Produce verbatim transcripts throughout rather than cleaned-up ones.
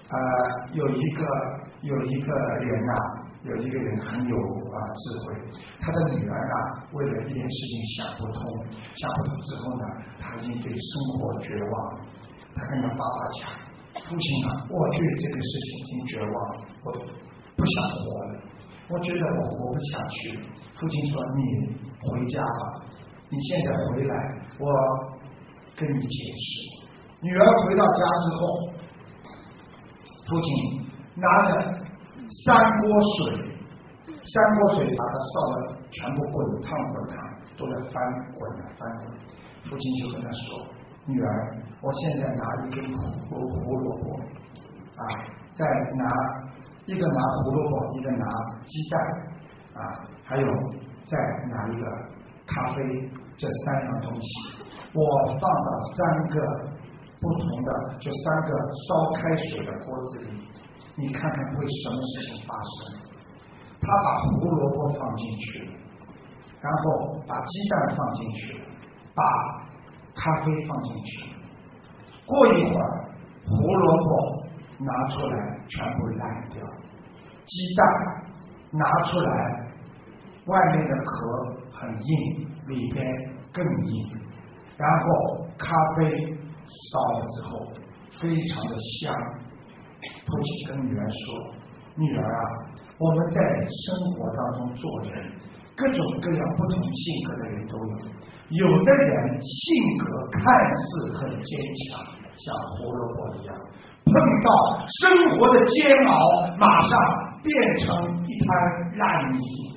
呃，有一个有一个人呐、啊，有一个人很有啊智慧，他的女儿啊，为了一件事情想不通，想不通之后呢，他已经对生活绝望，他跟他爸爸讲，父亲啊，我对这个事情已经绝望了，我不想活了，我觉得我活不下去了。父亲说，你回家吧，你现在回来，我跟你解释。女儿回到家之后，父亲拿着三锅水，三锅水把它烧的全部滚烫滚烫，都在翻滚啊翻滚。父亲就跟他说，女儿，我现在拿一根胡胡萝卜啊，再拿一个拿胡萝卜，一个拿鸡蛋啊，还有再拿一个咖啡，这三样东西我放到三个不同的，就三个烧开水的锅子里，你看看会什么事情发生。他把胡萝卜放进去了，然后把鸡蛋放进去了，把咖啡放进去了，过一会儿胡萝卜拿出来全部烂掉，鸡蛋拿出来外面的壳很硬，里边更硬，然后咖啡烧了之后非常的香。父亲跟女儿说，女儿啊，我们在生活当中做人，各种各样不同性格的人都有，有的人性格看似很坚强，像胡萝卜一样，碰到生活的煎熬马上变成一滩烂泥。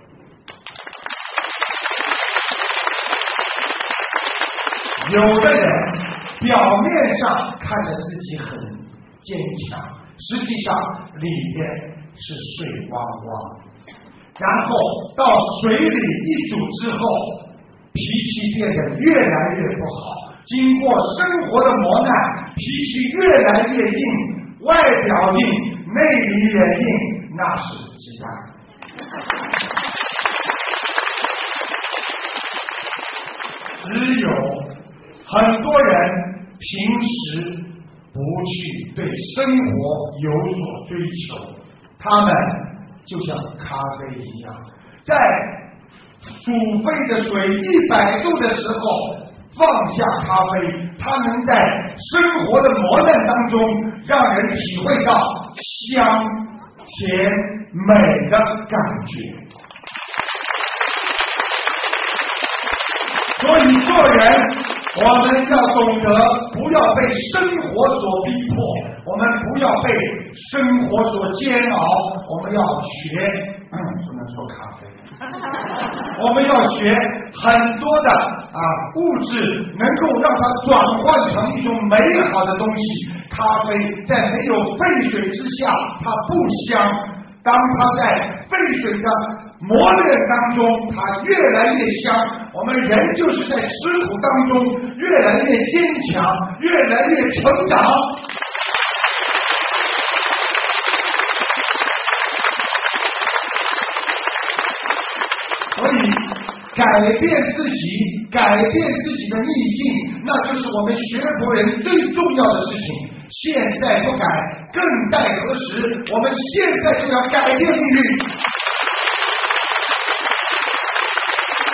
有的人表面上看着自己很坚强，实际上里边是水汪汪，然后到水里一煮之后，脾气变得越来越不好，经过生活的磨难，脾气越来越硬，外表硬，内里也硬，那是鸡蛋。只有很多人平时不去对生活有所追求，他们就像咖啡一样，在煮沸的水一百度的时候放下咖啡，它能在生活的磨难当中让人体会到香甜美的感觉。所以做人，我们要懂得不要被生活所逼迫，我们不要被生活所煎熬，我们要学，嗯，不能说咖啡，我们要学很多的啊物质，能够让它转换成一种美好的东西。咖啡在没有沸水之下，它不香；当它在沸水的磨练当中，它越来越香。我们人就是在吃苦当中越来越坚强，越来越成长。所以改变自己，改变自己的逆境，那就是我们学佛人最重要的事情。现在不改，更待何时？我们现在就要改变命运。